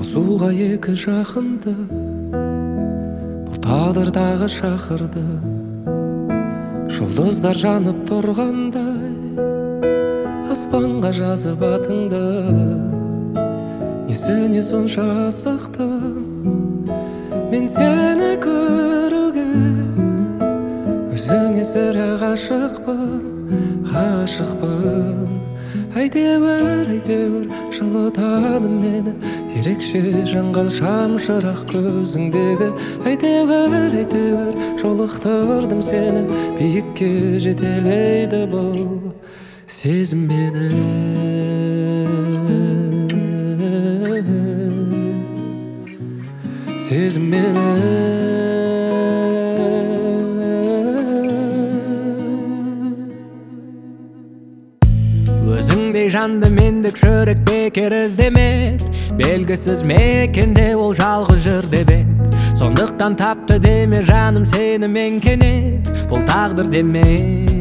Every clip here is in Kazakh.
қосуға екі жақынды, бұл тағдырдағы шақырды. Жұлдыздар жанып тұрғандай, аспанға жазып атыңды. Несіне сонша асықтым мен сені көруге, өзіңе сірә ғашықпын. Әйтеуір жылытады мені, ерекше жанған шамшырақ көзіңдегі. Әйтеуір жолықтырдым сені, биікке жетелейді бұл сезім мені. Сезім мені. Өзіңдей жанды мендік жүрек бекер іздемек, белгісіз мекенде ол жалғыз жүр деп ед. Сондықтан тапты деме жаным сені мен кенет, бұл тағдыр демек.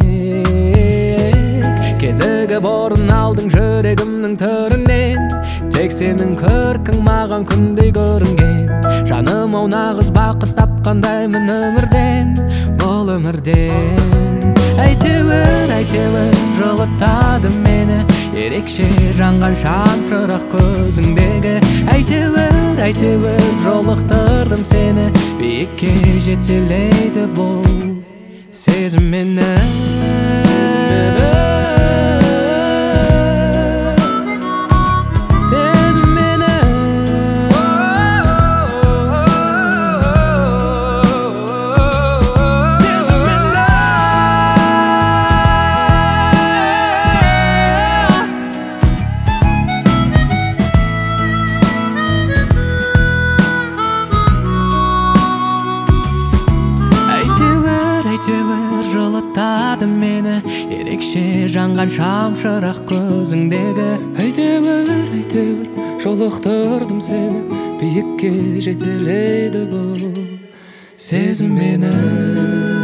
Кезігіп орын алдың жүрегімнің төрінен, тек сенің көркің маған күндей көрінген. Жаным ау нағыз бақыт тапқандаймын өмірден, бұл өмірден. Әйтеуір жылытады мені, ерекше жанған шамшырақ көзіңдегі. Әйтеуір жолықтырдым сені, биікке жетелейді бұл сезім мені. Жылытады мені, ерекше жанған шамшырақ көзіңдегі. Әйтеуір жолықтырдым сені, биікке жетелейді бұл сезім мені.